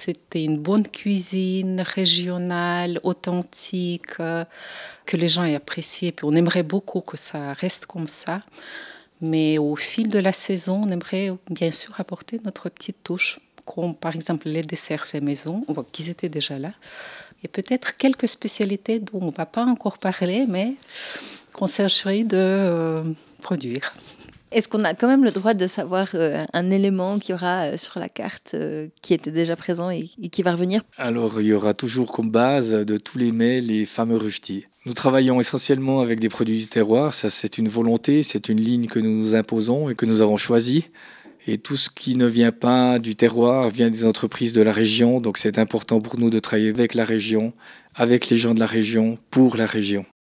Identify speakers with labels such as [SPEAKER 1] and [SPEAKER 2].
[SPEAKER 1] c'était une bonne cuisine régionale, authentique, que les gens aient apprécié. Puis on aimerait beaucoup que ça reste comme ça. Mais au fil de la saison, on aimerait bien sûr apporter notre petite touche, comme par exemple les desserts faits maison, qui étaient déjà là. Et peut-être quelques spécialités dont on ne va pas encore parler, mais qu'on s'agirait de produire.
[SPEAKER 2] Est-ce qu'on a quand même le droit de savoir un élément qu'il y aura sur la carte qui était déjà présent et qui va revenir?
[SPEAKER 3] Alors, il y aura toujours comme base de tous les mets les fameux rösti. Nous travaillons essentiellement avec des produits du terroir. Ça, c'est une volonté, c'est une ligne que nous nous imposons et que nous avons choisie. Et tout ce qui ne vient pas du terroir vient des entreprises de la région. Donc, c'est important pour nous de travailler avec la région, avec les gens de la région, pour la région.